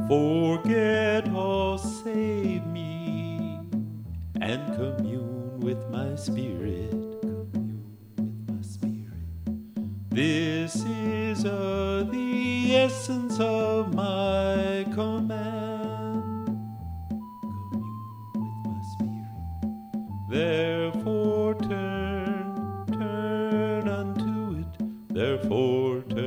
Forget all, save me, and commune with my spirit. This is the essence of my command. Commune with my spirit. Therefore turn unto it. Therefore turn